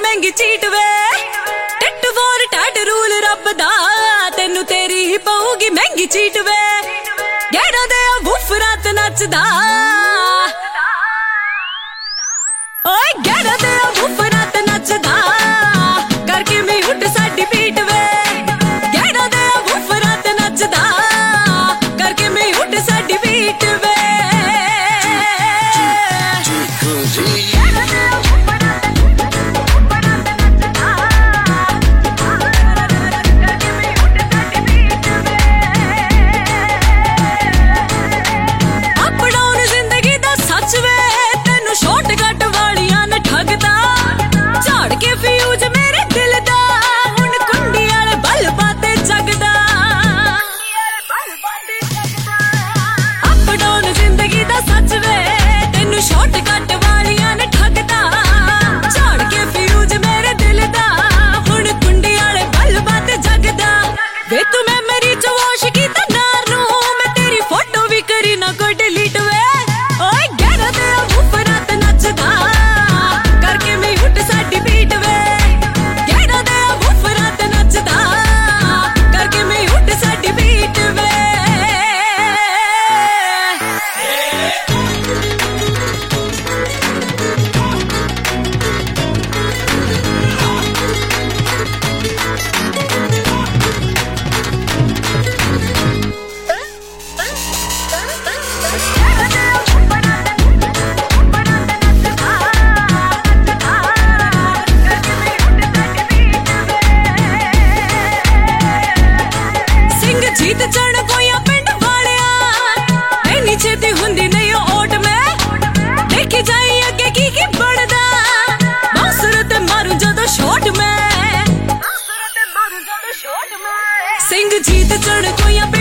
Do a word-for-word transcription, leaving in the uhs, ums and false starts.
महंगी चीट वे tit for tat rule रब दा तेनू तेरी ही पऊगी महंगी चीट वे गैड़ा दे वूफरा ते नचदा ओए गैड़ा दे वूफरा ते नचदा करके मैं उठ साडी पीट वे गैड़ा दे वूफरा ते नचदा करके मैं उठ साडी पीट वे वे तू मेमोरी च वॉश कीता नार नू मैं तेरी फोटो भी करी ना कोई डिलीट वे ओए गैड़ा दे वूफरा ते नचदा करके मैं उठ साडी पीट वे गैड़ा दे वूफरा ते नचदा करके मैं उठ साडी पीट वे जीत चढ़ कोया पिंड वालिया इन्नी छेती हुंदी नहीं ओट में देखी जाई अगे की की बढ़दा बांसुर ते मारू जदों शॉट में सिंह जीत चढ़ कोया